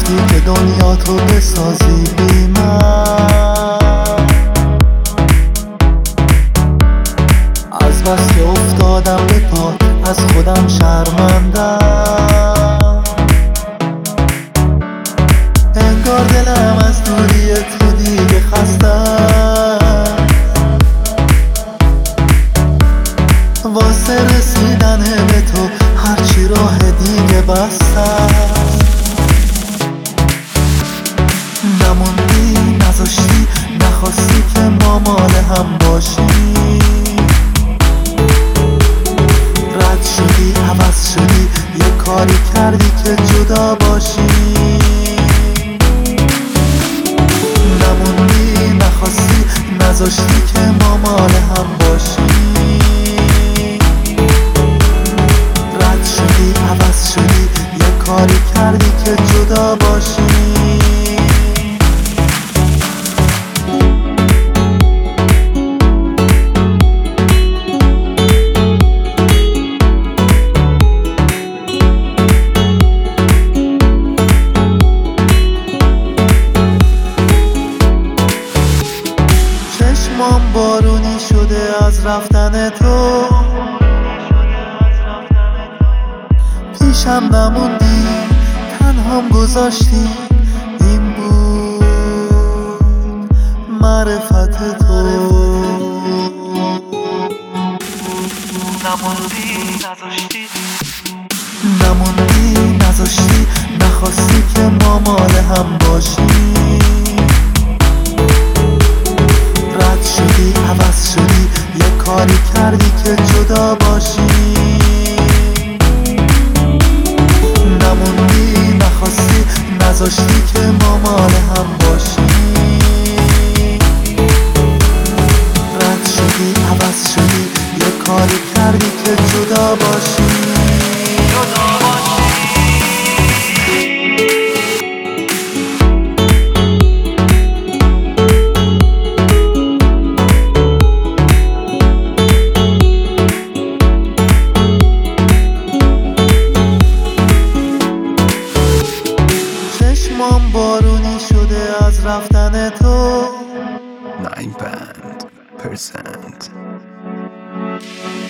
رفتی که دنیا تو بسازی بی من. از بس که افتادم به پات از خودم شرمندم. انگار دلم از دوری تو دیگه خستم. واسه رسیدن به تو هرچی راه دیگه بستم. نموندی نذاشتی نخواستی که ما مال هم باشی. رد شدی عوض شدی یه کاری کردی که جدا باشی. نموندی نخواستی نذاشتی که ما مال هم باشی. رد شدی عوض شدی یه کاری کردی که جدا باشی. چشمام بارونی شده از رفتن تو. پیشم نموندی تنهام گذاشتی. این بود معرفت تو. نموندی نذاشتی نخواستی که ما مال هم باشی. رد شدی عوض شدی یه کاری کردی که جدا باشی. نموندی نخواستی نذاشتی که ما مال هم باشی. رد شدی عوض شدی یه کاری کردی که جدا باشی. چشمام بارونی شده از رفتن تو. 9%